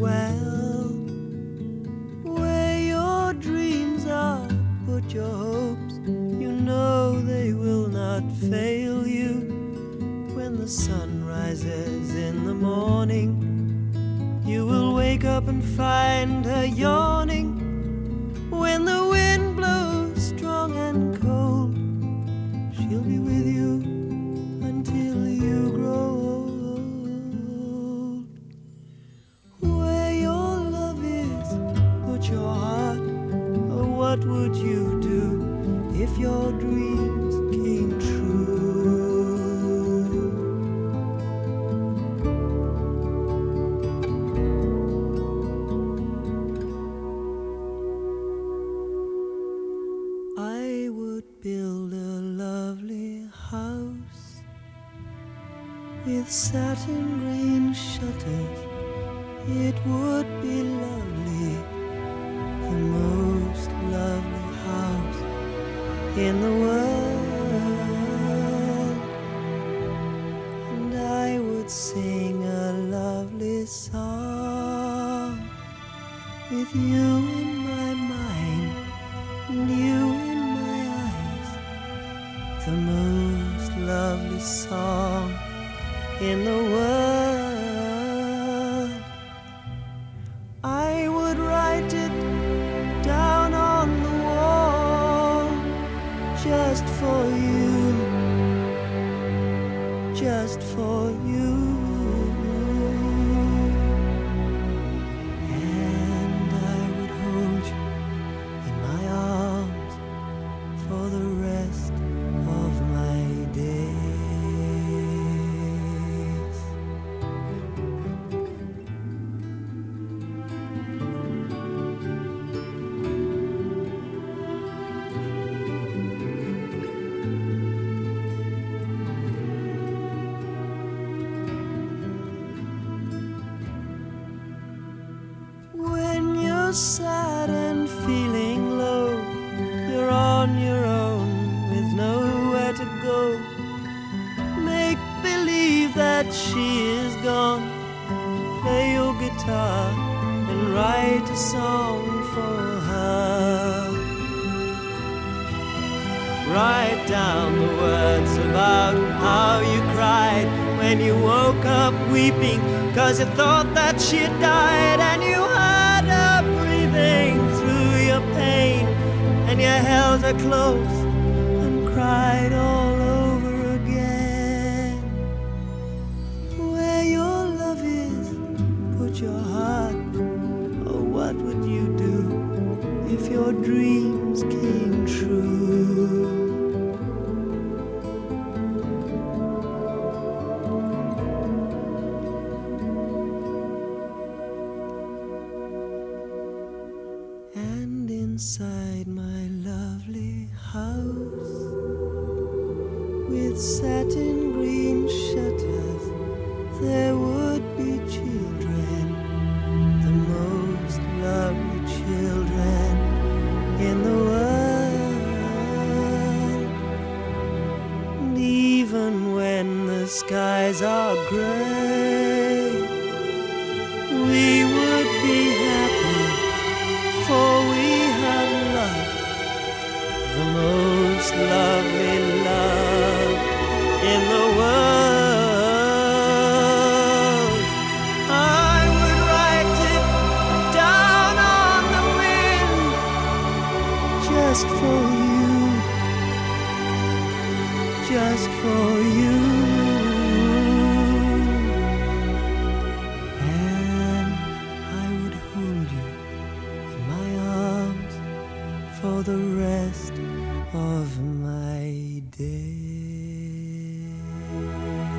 well. Where your dreams are, put your hopes. You know they will not fail you. When the sun rises in the morning, you will wake up and find her yawning. When the wind blows strong and cold, she'll be with you until you grow old. Where your love is, put your heart. Oh, what would you do if your dreams came true? I would build a lovely house with satin green shutters. It would be lovely, the most lovely house in the world. And I would sing a lovely song with you in my mind and you in my eyes, the most lovely song in the world. I would write it down on the wall just for you, just for you. And I would hold you in my arms for the rest of my days. When you're sad and feeling low, you're on your own with nowhere to go. Make believe that she is gone. Play your guitar and write a song for her. Write down the words about how you cried when you woke up weeping, 'cause you thought that she had died, and you heard her breathing through your pain, and you held her close and cried all over again. Where your love is, put your heart. Oh, what would you do if your dreams came true? And inside my lovely house with satin green shutters, there would be children, the most lovely children in the world. And even when the skies are gray, we would be happy, for we have love, the most lovely love in the world. I would write it down on the wind just for you, just for you. And I would hold you in my arms for the rest of my days.